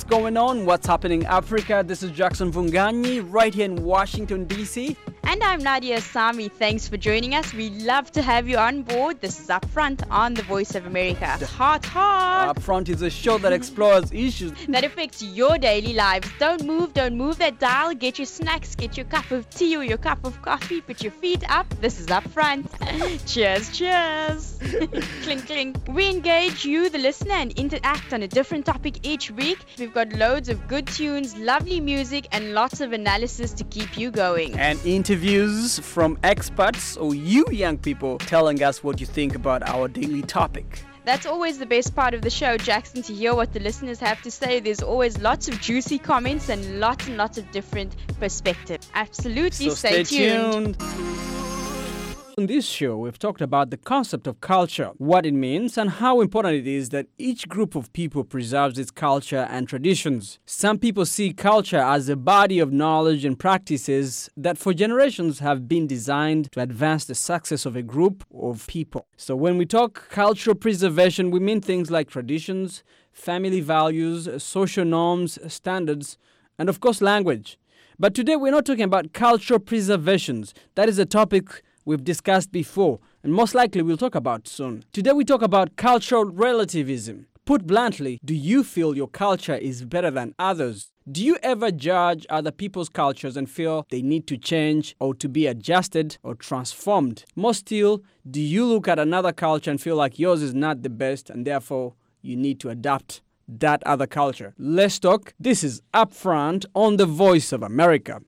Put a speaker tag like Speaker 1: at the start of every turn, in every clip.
Speaker 1: going on? What's happening in Africa? This is Jackson Vunganyi right here in Washington, D.C.
Speaker 2: And I'm Nadia Sami. Thanks for joining us. We love to have you on board. This is Upfront on the Voice of America. Hot.
Speaker 1: Upfront is a show that explores issues
Speaker 2: that affects your daily lives. Don't move that dial. Get your snacks, get your cup of tea or your cup of coffee. Put your feet up. This is Upfront. Cheers. Clink, clink. We engage you, the listener, and interact on a different topic each week. We've got loads of good tunes, lovely music, and lots of analysis to keep you going.
Speaker 1: And interviews from experts or you young people telling us what you think about our daily topic.
Speaker 2: That's always the best part of the show, Jackson, to hear what the listeners have to say. There's always lots of juicy comments and lots of different perspectives. Absolutely,
Speaker 1: so stay tuned. On this show, we've talked about the concept of culture, what it means, and how important it is that each group of people preserves its culture and traditions. Some people see culture as a body of knowledge and practices that for generations have been designed to advance the success of a group of people. So when we talk cultural preservation, we mean things like traditions, family values, social norms, standards, and of course language. But today we're not talking about cultural preservations. That is a topic we've discussed before, and most likely we'll talk about soon. Today we talk about cultural relativism. Put bluntly, do you feel your culture is better than others? Do you ever judge other people's cultures and feel they need to change or to be adjusted or transformed? More still, do you look at another culture and feel like yours is not the best and therefore you need to adapt that other culture? Let's talk. This is Upfront on the Voice of America.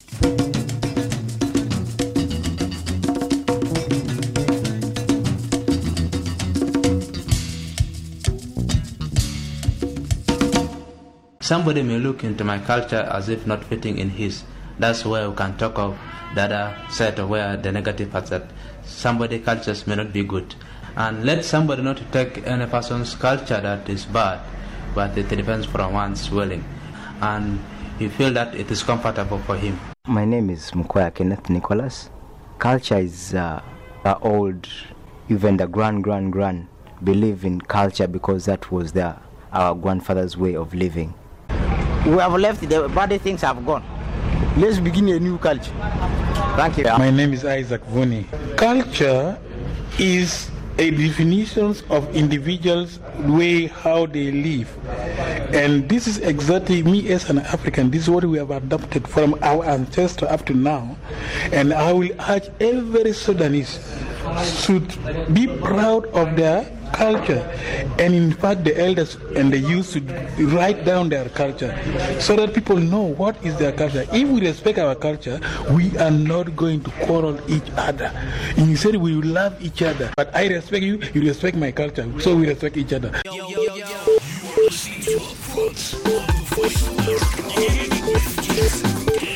Speaker 3: Somebody may look into my culture as if not fitting in his. That's where we can talk of the other side of where the negative parts that somebody's cultures may not be good. And let somebody not take any person's culture that is bad, but it depends from one's willing. And you feel that it is comfortable for him.
Speaker 4: My name is Mukwaya Kenneth Nicholas. Culture is old, even the grand believe in culture because that was our grandfather's way of living.
Speaker 5: We have left, the bad things have gone. Let's begin a new culture. Thank you.
Speaker 6: My name is Isaac Vuni. Culture is a definition of individuals' way how they live. And this is exactly me as an African. This is what we have adopted from our ancestors up to now. And I will urge every Sudanese should be proud of their culture, and in fact the elders and the youth should write down their culture so that people know what is their culture. If we respect our culture, we are not going to quarrel each other. Instead, we will love each other. But I respect you, you respect my culture, so we respect each other.
Speaker 7: You are listening to Upfront on the Voice of America.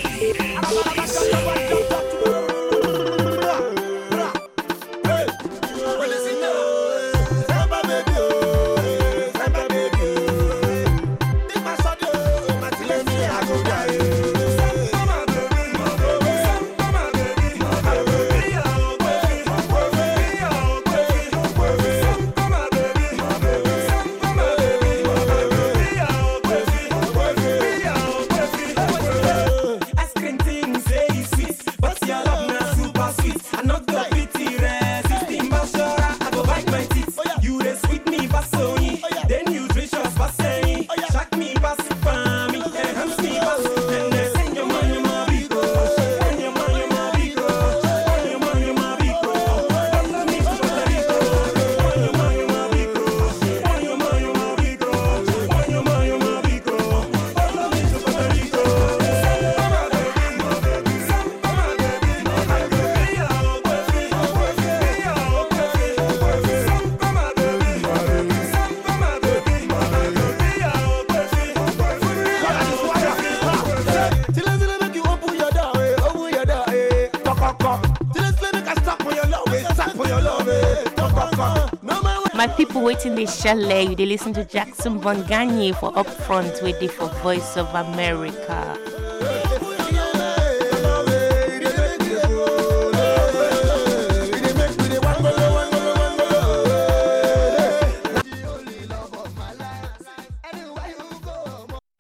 Speaker 8: My people waiting the chalet, they listen to Jackson Vunganyi for Upfront with the for Voice of America.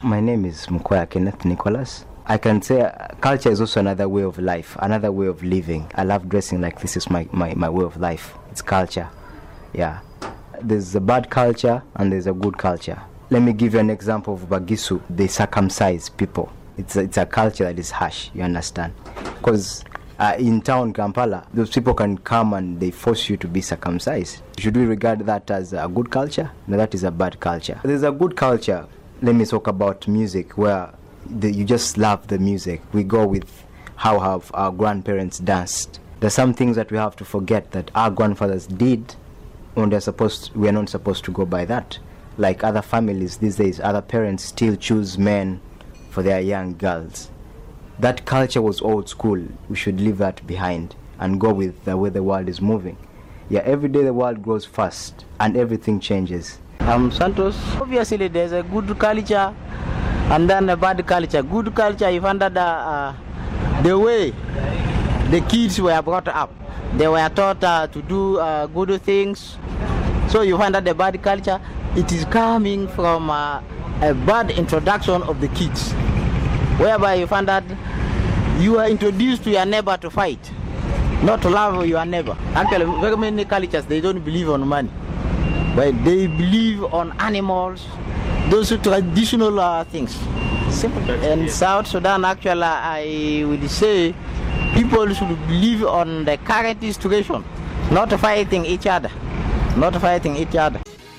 Speaker 4: My name is Mkoya Kenneth Nicholas. I can say culture is also another way of life, another way of living. I love dressing like this is my way of life. It's culture. Yeah. There's a bad culture and there's a good culture. Let me give you an example of Bagisu. They circumcise people. It's a culture that is harsh, you understand? Because in town, Kampala, those people can come and they force you to be circumcised. Should we regard that as a good culture? No, that is a bad culture. There's a good culture. Let me talk about music, where you just love the music. We go with how have our grandparents danced. There's some things that we have to forget that our grandfathers did when we are not supposed to go by that. Like other families these days, other parents still choose men for their young girls. That culture was old school. We should leave that behind and go with the way the world is moving. Yeah, every day the world grows fast and everything changes.
Speaker 5: Santos, obviously there's a good culture and then a bad culture. Good culture, you find that the way the kids were brought up, they were taught to do good things. So you find that the bad culture, it is coming from a bad introduction of the kids, whereby you find that you are introduced to your neighbor to fight, not to love your neighbor. Actually, very many cultures, they don't believe on money, but they believe on animals, those traditional things. Simple. In South Sudan, actually, I would say people should believe on the current situation, not fighting each other. Not fighting each other.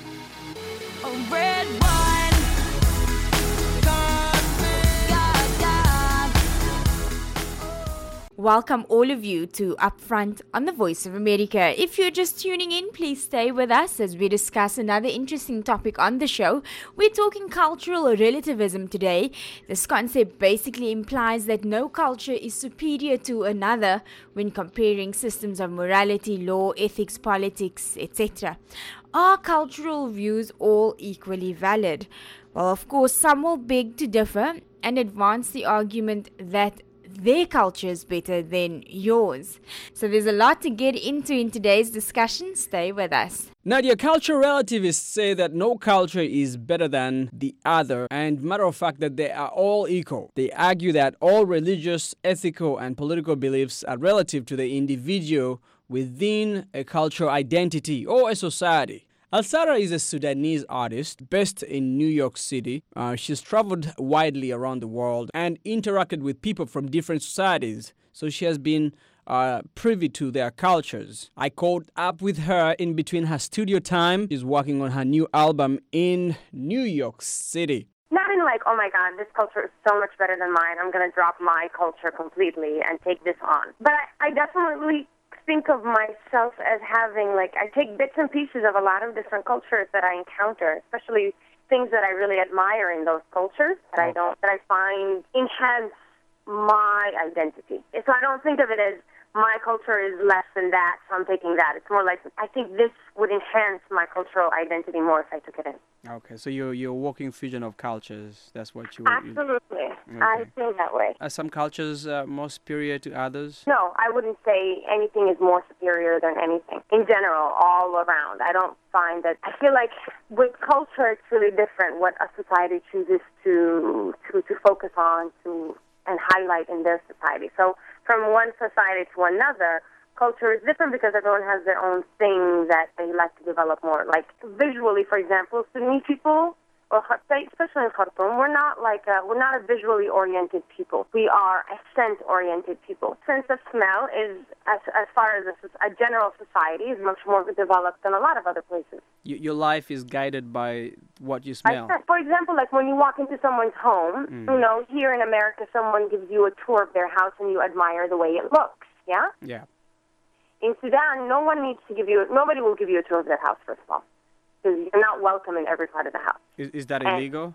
Speaker 9: Welcome all of you to Upfront on the Voice of America. If you're just tuning in, please stay with us as we discuss another interesting topic on the show. We're talking cultural relativism today. This concept basically implies that no culture is superior to another when comparing systems of morality, law, ethics, politics, etc. Are cultural views all equally valid? Well, of course, some will beg to differ and advance the argument that their culture is better than yours. So there's a lot to get into in today's discussion. Stay with us.
Speaker 1: Nadia, cultural relativists say that no culture is better than the other, and matter of fact that they are all equal. They argue that all religious, ethical, and political beliefs are relative to the individual within a cultural identity or a society. Alsara is a Sudanese artist based in New York City. She's traveled widely around the world and interacted with people from different societies, so she has been privy to their cultures. I caught up with her in between her studio time. She's working on her new album in New York City.
Speaker 10: Not in like, oh my God, this culture is so much better than mine, I'm going to drop my culture completely and take this on. But I definitely think of myself as having, like, I take bits and pieces of a lot of different cultures that I encounter, especially things that I really admire in those cultures that I find enhance my identity. So I don't think of it as my culture is less than that, so I'm taking that. It's more like, I think this would enhance my cultural identity more if I took it in.
Speaker 1: Okay, so you're a walking fusion of cultures. That's what you...
Speaker 10: Absolutely. Okay. I feel that way.
Speaker 1: Are some cultures more superior to others?
Speaker 10: No, I wouldn't say anything is more superior than anything. In general, all around. I don't find that... I feel like with culture, it's really different what a society chooses to focus on and highlight in their society. So from one society to another, culture is different because everyone has their own thing that they like to develop more. Like visually, for example, Sudanese people, or especially in Khartoum, we're not a visually oriented people. We are a scent-oriented people. Sense of smell is, as far as a general society, is much more developed than a lot of other places.
Speaker 1: Your life is guided by what you smell.
Speaker 10: For example, like when you walk into someone's home, you know, here in America, someone gives you a tour of their house and you admire the way it looks. Yeah.
Speaker 1: Yeah.
Speaker 10: In Sudan, nobody will give you a tour of their house, first of all, because you're not welcome in every part of the house.
Speaker 1: Is that illegal?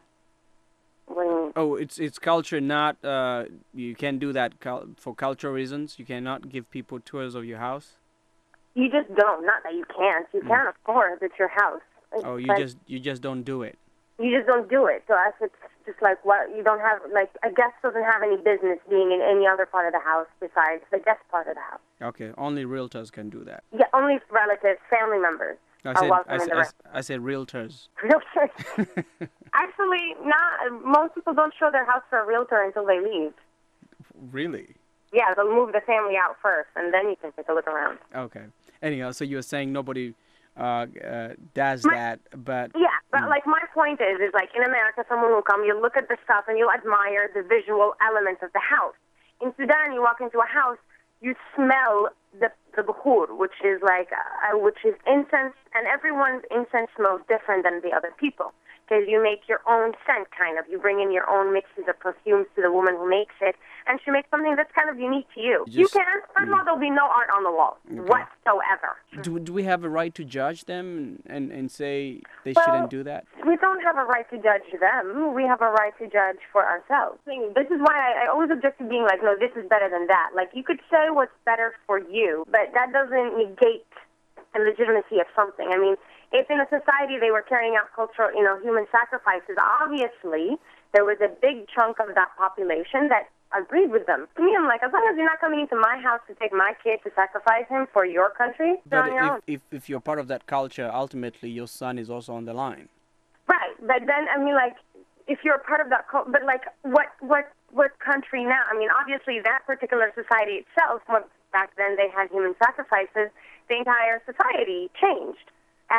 Speaker 10: Oh,
Speaker 1: it's culture, not, you can't do that for cultural reasons? You cannot give people tours of your house?
Speaker 10: You just don't. Not that you can't. You can, of course. It's your house.
Speaker 1: Oh, you just don't do it.
Speaker 10: You just don't do it. So it's just like, what, you don't have, like, a guest doesn't have any business being in any other part of the house besides the guest part of the house.
Speaker 1: Okay, only realtors can do that.
Speaker 10: Yeah, only relatives, family members are welcome in the rest.
Speaker 1: I said realtors.
Speaker 10: Realtors. Actually, not. Most people don't show their house for a realtor until they leave.
Speaker 1: Really?
Speaker 10: Yeah, they'll move the family out first, and then you can take a look around.
Speaker 1: Okay. Anyhow, so you're saying nobody does that, but...
Speaker 10: Yeah, but like my point is like in America, someone will come, you look at the stuff, and you'll admire the visual elements of the house. In Sudan, you walk into a house, you smell the bukhur, which is incense, and everyone's incense smells different than the other people. Because you make your own scent, kind of. You bring in your own mixes of perfumes to the woman who makes it, and she makes something that's kind of unique to you. You can. First of all, there'll be no art on the wall whatsoever.
Speaker 1: Do we have a right to judge them and say they shouldn't do that?
Speaker 10: We don't have a right to judge them. We have a right to judge for ourselves. This is why I always object to being like, no, this is better than that. Like, you could say what's better for you, but that doesn't negate the legitimacy of something. I mean, if in a society they were carrying out cultural, human sacrifices, obviously there was a big chunk of that population that agreed with them. To me, I'm like, as long as you're not coming into my house to take my kid to sacrifice him for your country, you're on your own.
Speaker 1: If you're part of that culture, ultimately your son is also on the line.
Speaker 10: Right, but then, I mean, like, if you're a part of that culture, but like, what country now? I mean, obviously that particular society itself, back then they had human sacrifices, the entire society changed.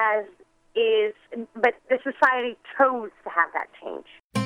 Speaker 10: But the society chose to have that change.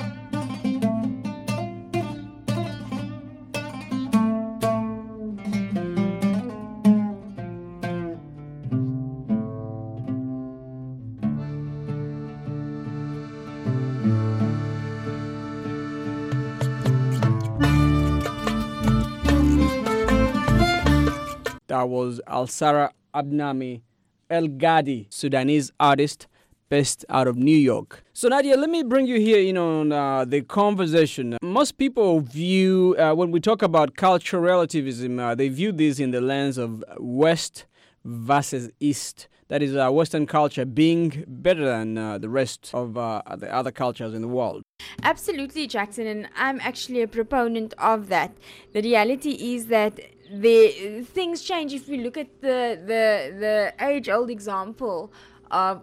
Speaker 1: That was Alsara Abnami El Ghadi, Sudanese artist based out of New York. So Nadia, let me bring you here, on the conversation. Most people view, when we talk about cultural relativism, they view this in the lens of West versus East. That is, Western culture being better than the rest of the other cultures in the world.
Speaker 9: Absolutely, Jackson, and I'm actually a proponent of that. The reality is that things change. If we look at the age-old example of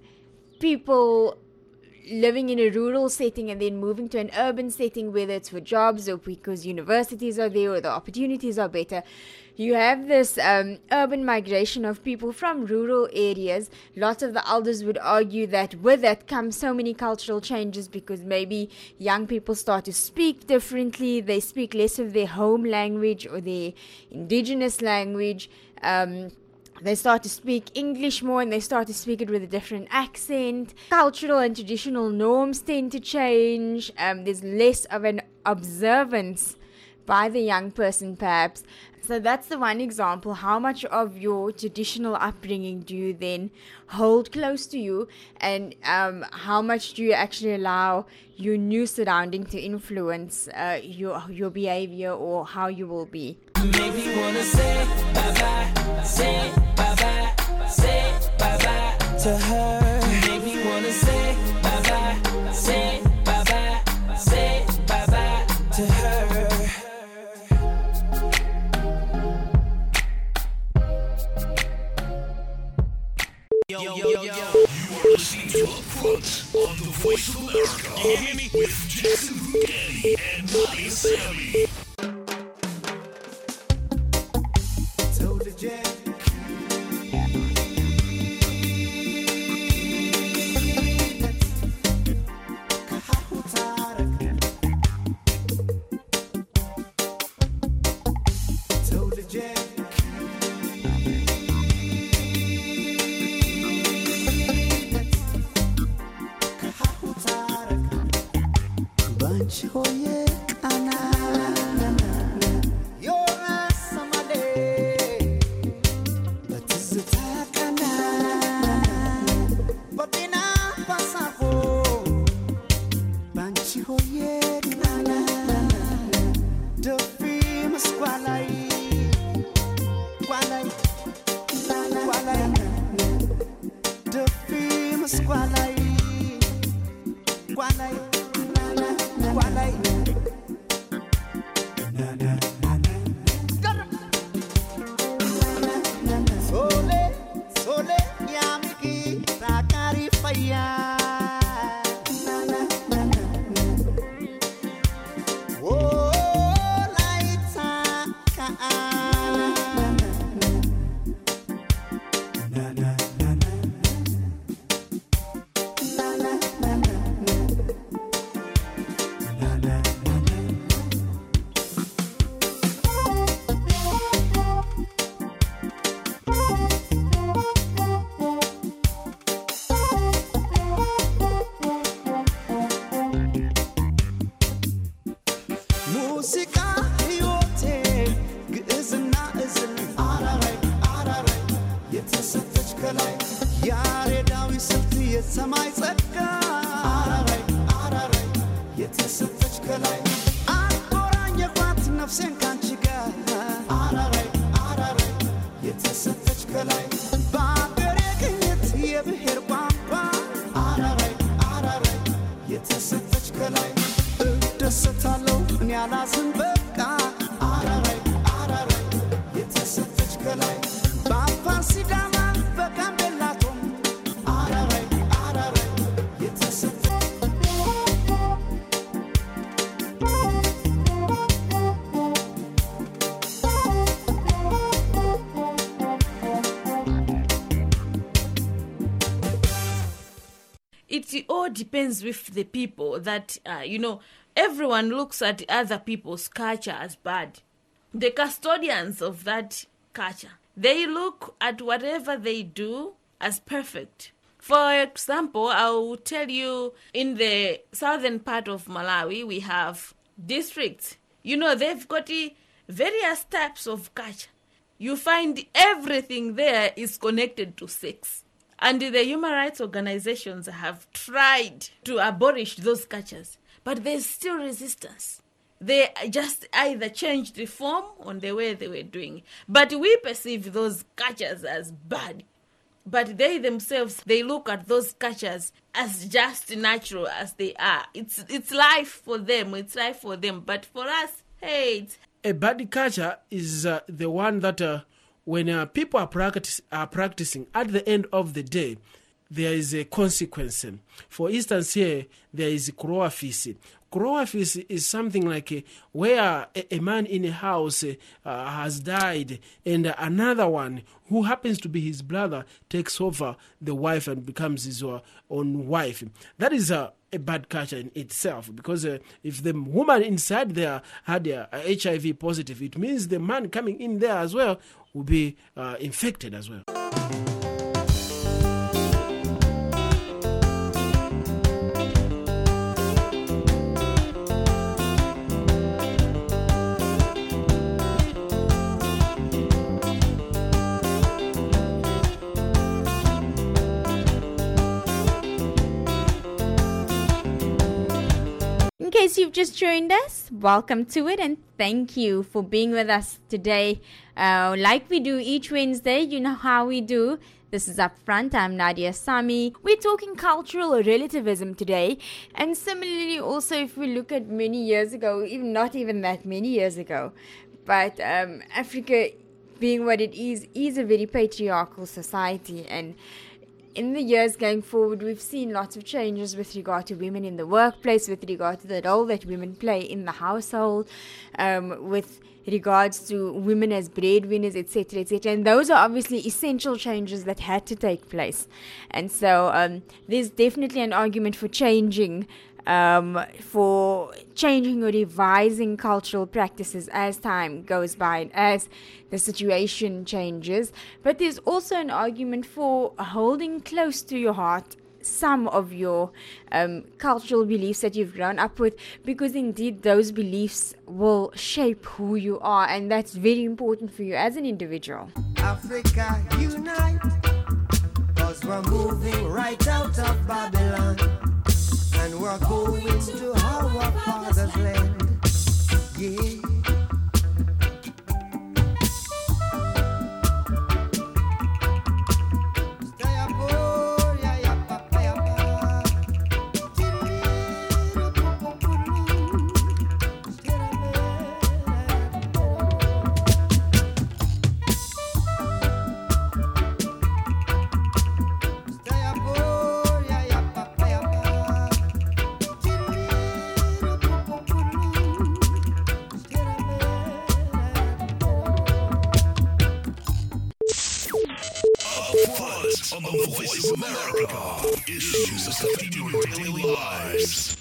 Speaker 9: people living in a rural setting and then moving to an urban setting, whether it's for jobs or because universities are there or the opportunities are better, you have this urban migration of people from rural areas. Lots of the elders would argue that with that comes so many cultural changes because maybe young people start to speak differently, they speak less of their home language or their indigenous language. They start to speak English more and they start to speak it with a different accent. Cultural and traditional norms tend to change. There's less of an observance by the young person perhaps. So that's the one example. How much of your traditional upbringing do you then hold close to you, and how much do you actually allow your new surrounding to influence your behavior or how you will be?
Speaker 11: Make me wanna say bye-bye, say bye-bye, say bye-bye to her. Make me wanna say bye-bye, say bye-bye, say bye-bye to her.
Speaker 7: Yo. You are listening to Up Front on the Voice of America. You hear me? With Jackson Bugatti and Nadia Sammy.
Speaker 11: ሙዚቃ ሕይወቴ ግዕዝና እዝል አራራይ አራራይ የተሰጠች ከላይ ያሬዳዊ ስልት የሰማይ ጸጋ አራራይ አራራይ የተሰጠች ከላይ አቆራኘኳት ነፍሴን ካንቺ ጋር አራራይ አራራይ የተሰጠች ከላይ በአገሬ ቅኝት የብሔር ቋንቋ አራራይ አራራይ የተሰጠች ከላይ እደሰታለሁ እኔ አላዝን በቃ አራራይ አራራይ የተሰጠች ከላይ በአፋር ሲዳማ በጋምቤላ ቶም አራራይ አራራይ የተሰጠች
Speaker 8: It all depends with the people that, everyone looks at other people's culture as bad. The custodians of that culture, they look at whatever they do as perfect. For example, I will tell you, in the southern part of Malawi, we have districts. They've got various types of culture. You find everything there is connected to sex. And the human rights organizations have tried to abolish those cultures, but there's still resistance. They just either changed the form on the way they were doing. But we perceive those cultures as bad. But they themselves, they look at those cultures as just natural as they are. It's life for them. It's life for them. But for us, hey,
Speaker 12: a bad culture is the one that when people are practicing, at the end of the day, there is a consequence. For instance, here, there is Kuroa Fisi. Kuroa Fisi is something like where a man in a house has died, and another one who happens to be his brother takes over the wife and becomes his own wife. That is a bad culture in itself, because if the woman inside there had HIV positive, it means the man coming in there as well will be infected as well.
Speaker 9: In case you've just joined us, welcome to it and thank you for being with us today. Like we do each Wednesday, you know how we do. This is Upfront. I'm Nadia Sami. We're talking cultural relativism today. And similarly, also, if we look at many years ago, even not even that many years ago, but Africa being what it is a very patriarchal society. And in the years going forward, we've seen lots of changes with regard to women in the workplace, with regard to the role that women play in the household, with regards to women as breadwinners, etc., etc. And those are obviously essential changes that had to take place. And so there's definitely an argument for changing or revising cultural practices as time goes by and as the situation changes. But there's also an argument for holding close to your heart some of your cultural beliefs that you've grown up with, because indeed those beliefs will shape who you are, and that's very important for you as an individual.
Speaker 11: Africa unite, 'cause we're moving right out of Babylon, and we're going to our father's land. Yeah.
Speaker 7: On the Voice of America, issues affecting your daily lives.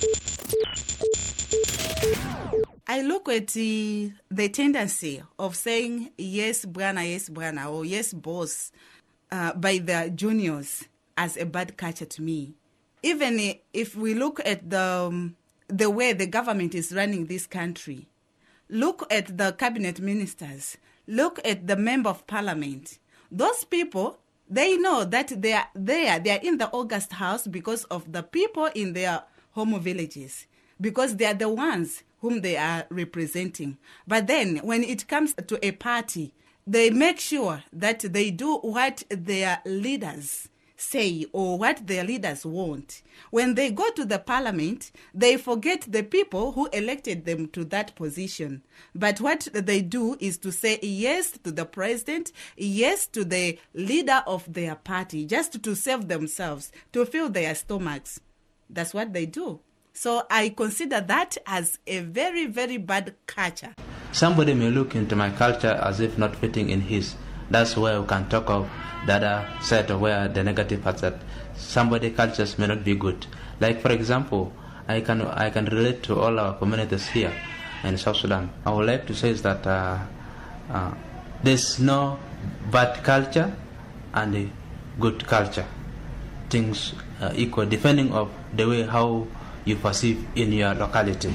Speaker 13: I look at the tendency of saying yes, Bwana, or yes, boss, by the juniors as a bad culture to me. Even if we look at the way the government is running this country, look at the cabinet ministers, look at the member of parliament. Those people, they know that they are there. They are in the August House because of the people in their home villages, because they are the ones whom they are representing. But then when it comes to a party, they make sure that they do what their leaders say or what their leaders want. When they go to the parliament, they forget the people who elected them to that position. But what they do is to say yes to the president, yes to the leader of their party, just to save themselves, to fill their stomachs. That's what they do. So I consider that as a very, very bad culture.
Speaker 3: Somebody may look into my culture as if not fitting in his. That's where we can talk of the other side of where the negative parts that somebody cultures may not be good. Like for example, I can relate to all our communities here in South Sudan. I would like to say is that there's no bad culture and a good culture. Things equal depending of the way how you perceive in your locality.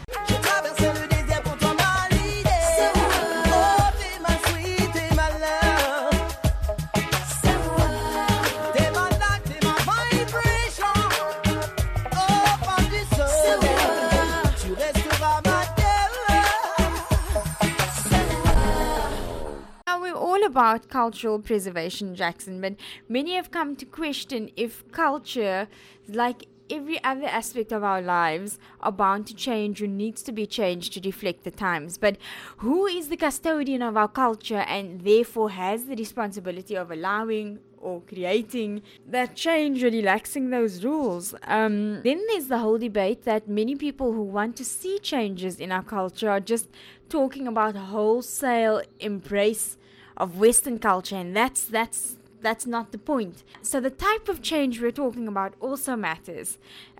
Speaker 9: About cultural preservation, Jackson, but many have come to question if culture, like every other aspect of our lives, are bound to change or needs to be changed to reflect the times. But who is the custodian of our culture and therefore has the responsibility of allowing or creating that change or relaxing those rules? Then there's the whole debate that many people who want to see changes in our culture are just talking about a wholesale embrace of Western culture, and that's not the point. So the type of change we're talking about also matters.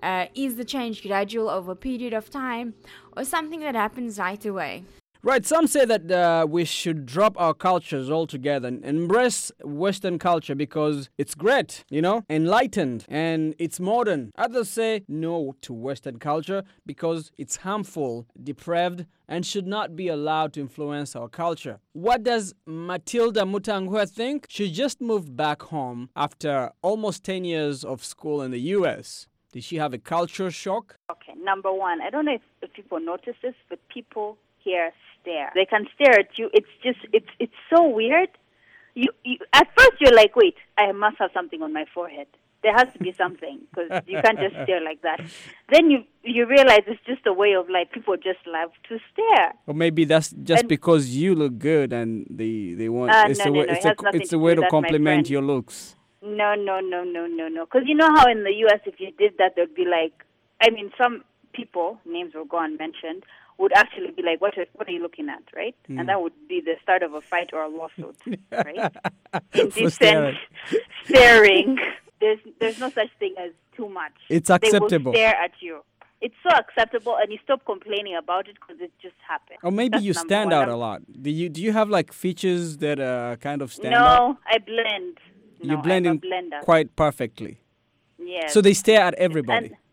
Speaker 9: Is the change gradual over a period of time or something that happens right away?
Speaker 1: Right, some say that we should drop our cultures altogether and embrace Western culture because it's great, enlightened, and it's modern. Others say no to Western culture because it's harmful, depraved, and should not be allowed to influence our culture. What does Matilda Mutangwa think? She just moved back home after almost 10 years of school in the U.S. Did she have a culture shock?
Speaker 14: Okay, number one, I don't know if people notice this, but people here stare. They can stare at you. It's so weird. You at first you're like, wait, I must have something on my forehead. There has to be something because you can't just stare like that. Then you realize it's just a way of like people just love to stare.
Speaker 1: Or maybe that's just because you look good and they want. It's a way to compliment your looks.
Speaker 14: No. Because you know how in the U.S. if you did that, there'd be like, some people, names will go unmentioned, would actually be like, what are you looking at, right? And that would be the start of a fight or a lawsuit, right? Indecent staring. There's no such thing as too much.
Speaker 1: It's acceptable.
Speaker 14: They will stare at you. It's so acceptable, and you stop complaining about it because it just happens.
Speaker 1: Or maybe you stand out a lot. Do you have like features that kind of stand out?
Speaker 14: No, I blend.
Speaker 1: You blend in quite perfectly.
Speaker 14: Yes.
Speaker 1: So they stare at everybody.
Speaker 14: And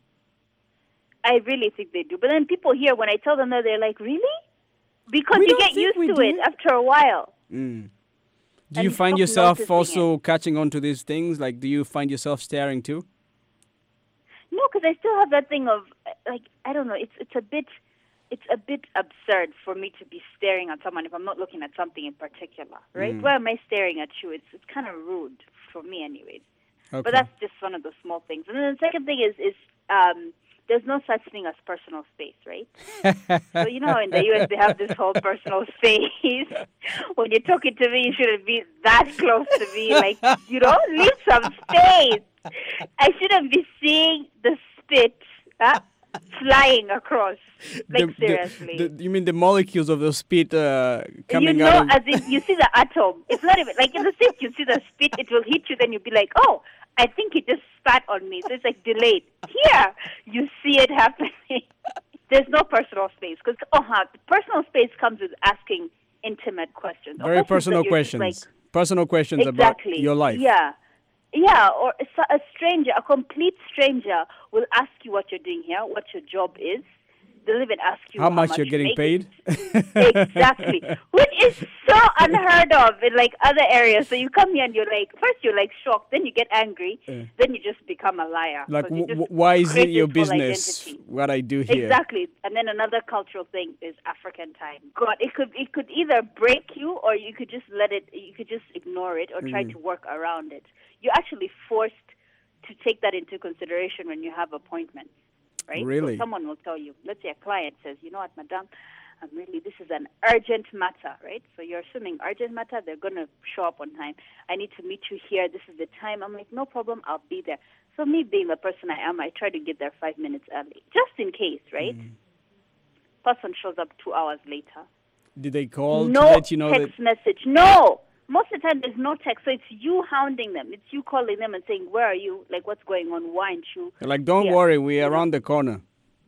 Speaker 14: I really think they do. But then people here, when I tell them that, they're like, really? Because you get used to it after a while.
Speaker 1: Mm. Do you find yourself also catching on to these things? Like, do you find yourself staring too?
Speaker 14: No, because I still have that thing of, like, I don't know, it's a bit absurd for me to be staring at someone if I'm not looking at something in particular, right? Why am I staring at you? It's kind of rude for me anyways. Okay. But that's just one of the small things. And then the second thing is there's no such thing as personal space, right? So in the U.S. they have this whole personal space. When you're talking to me, you shouldn't be that close to me. Like, leave some space. I shouldn't be seeing the spit flying across. Like, seriously.
Speaker 1: You mean the molecules of the spit coming out?
Speaker 14: As in you see the atom. It's not even, like in the sense you see the spit, it will hit you, then you'll be like, oh, I think it just spat on me. So it's like delayed. Here, you see it happening. There's no personal space. Because personal space comes with asking intimate questions.
Speaker 1: Very personal questions. Personal questions about your life.
Speaker 14: Yeah, or a stranger, a complete stranger will ask you what you're doing here, what your job is. they'll even ask you
Speaker 1: how much you're getting paid.
Speaker 14: Exactly, which is so unheard of in like other areas. So you come here and you're like shocked, then you get angry, then you just become a liar.
Speaker 1: Like, why is it your business
Speaker 14: identity.
Speaker 1: what I do here?
Speaker 14: Exactly. And then another cultural thing is African time. God, it could either break you, or you could just ignore it or try to work around it. You're actually forced to take that into consideration when you have appointments, right?
Speaker 1: Really?
Speaker 14: So someone will tell you, let's say a client says, you know what, madam, this is an urgent matter, right? So you're assuming urgent matter, they're going to show up on time. I need to meet you here. This is the time. I'm like, no problem, I'll be there. So me being the person I am, I try to get there 5 minutes early, just in case, right? Person shows up 2 hours later.
Speaker 1: Did they call
Speaker 14: no
Speaker 1: to let you know
Speaker 14: text message. No. Most of the time, there's no text. So it's you hounding them. It's you calling them and saying, where are you? Like, what's going on? Why aren't you?
Speaker 1: They're like, don't worry, we're around the corner.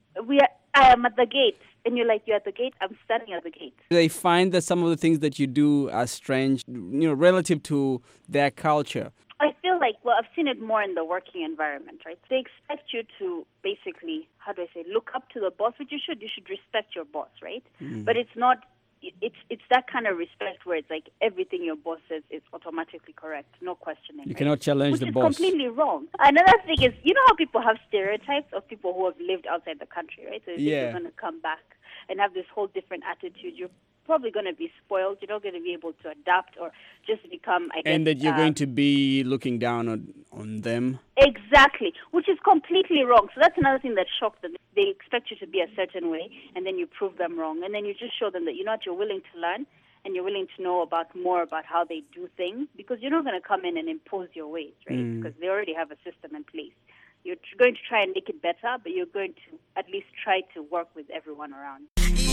Speaker 14: I am at the gate. And you're like, you're at the gate? I'm standing at the gate.
Speaker 1: They find that some of the things that you do are strange, relative to their culture.
Speaker 14: I feel like, I've seen it more in the working environment, right? They expect you to basically, look up to the boss, which you should. You should respect your boss, right? But it's not, it's that kind of respect where it's like everything your boss says is automatically correct, no questioning.
Speaker 1: You cannot challenge the boss.
Speaker 14: Which is completely wrong. Another thing is, you know how people have stereotypes of people who have lived outside the country, right? So if you're going to come back and have this whole different attitude, you're probably going to be spoiled. You're not going to be able to adapt or just become,
Speaker 1: and that you're going to be looking down on them.
Speaker 14: Exactly, which is completely wrong. So that's another thing that shocked them. They expect you to be a certain way, and then you prove them wrong. And then you just show them that you're willing to learn, and you're willing to know more about how they do things, because you're not going to come in and impose your ways, right? Because they already have a system in place. You're going to try and make it better, but you're going to at least try to work with everyone around.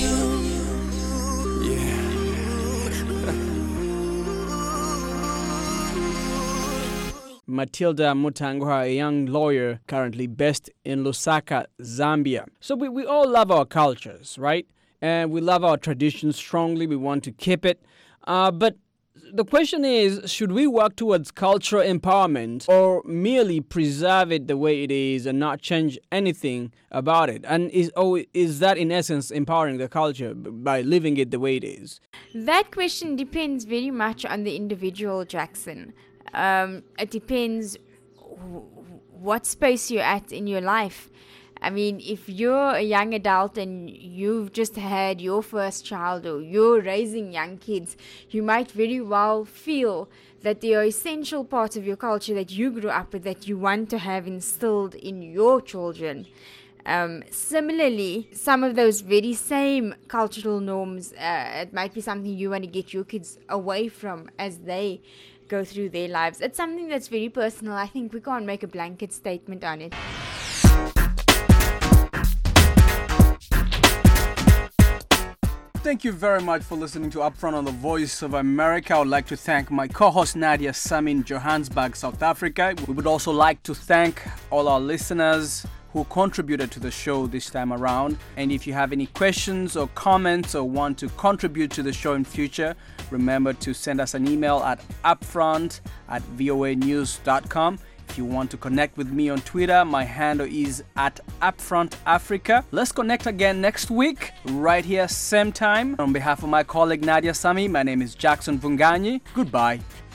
Speaker 1: Matilda Mutangwa, a young lawyer currently based in Lusaka, Zambia. So we all love our cultures, right? And we love our traditions strongly. We want to keep it. But the question is, should we work towards cultural empowerment or merely preserve it the way it is and not change anything about it? And is that in essence empowering the culture by living it the way it is?
Speaker 9: That question depends very much on the individual, Jackson. It depends what space you're at in your life. I mean, if you're a young adult and you've just had your first child or you're raising young kids, you might very well feel that they are essential parts of your culture that you grew up with, that you want to have instilled in your children. Similarly, some of those very same cultural norms, it might be something you want to get your kids away from as they go through their lives. It's something that's very personal. I think we can't make a blanket statement on it.
Speaker 1: Thank you very much for listening to Upfront on the Voice of America. I would like to thank my co-host Nadia Sami in Johannesburg, South Africa. We would also like to thank all our listeners who contributed to the show this time around. And if you have any questions or comments or want to contribute to the show in future, remember to send us an email at upfront@voanews.com. If you want to connect with me on Twitter, my handle is @UpfrontAfrica. Let's connect again next week, right here, same time. On behalf of my colleague Nadia Sami, my name is Jackson Vunganyi. Goodbye.